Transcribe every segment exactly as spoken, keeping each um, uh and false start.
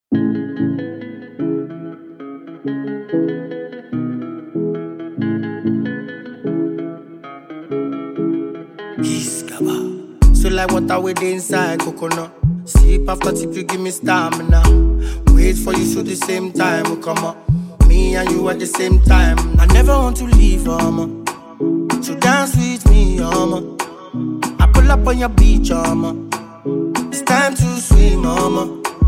So like water with inside coconut. Sip after tip, you give me stamina. Wait for you so the same time will come up. Me and you at the same time. I never want to leave, mama. So dance with me, mama. I pull up on your beach, mama. It's time to swim, mama.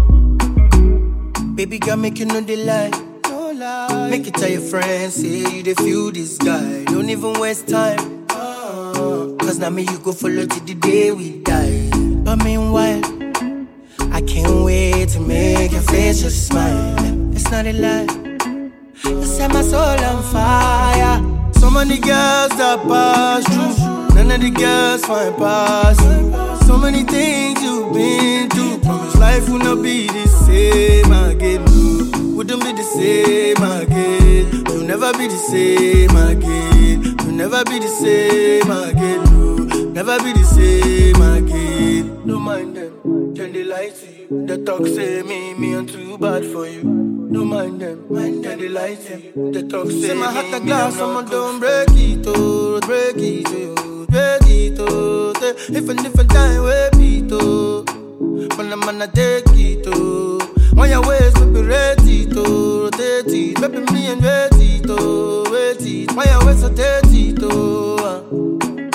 Baby girl, make you know the lie. No lie. Make it tell your friends, say you dey feel this guy. Don't even waste time. Cause now me you go follow till the day we die. But meanwhile, I can't wait to make your face just smile. It's not a lie. You set my soul on fire. So many girls that pass through, none of the girls find past you. So many things you've been through. Promise life will not be the same again. Wouldn't be the same again. You'll never be the same again. You'll never be the same again. Never be the same again. Don't mind them, then they lie to you. They talk say me, me I'm too bad for you. Don't mind them, mind them, they lie to you. They talk say, say my heart a glass, someone don't break it, oh, break it, oh, break it, oh. If a different time, wait it, oh. When I'm gonna take it, oh. On your ways, baby, rate it, oh, rotate it. Baby, me and wait it, oh, wait it. On your ways, rotate it, oh.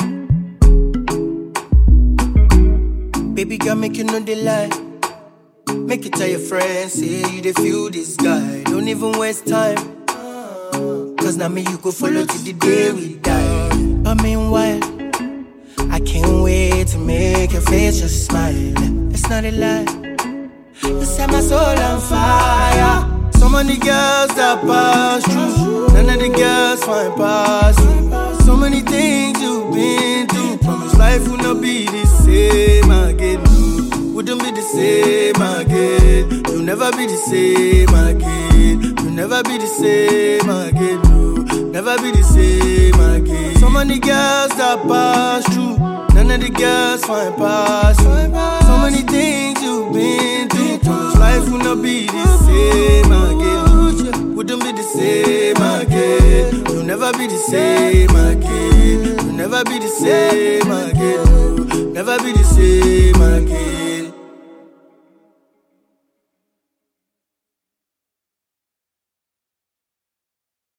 Baby girl, make you know the lie. Make it tell your friends, say you dey feel this guy. Don't even waste time. Cause now me you go follow till the day we die. But meanwhile, I can't wait to make your face just smile. It's not a lie. You set my soul on fire. So many girls that pass through, none of the girls find past you. So many things you've been through. Promise life will not be the same again. Wouldn't be the same again. You'll never be the same again. You'll never be the same again. No, never be the same again. So many girls that pass through, none of the girls find past you. So many things you've been through. Promise life will not be the same again. Wouldn't be the same again. You'll never be the same again. You'll never be the same again. Never be the same again.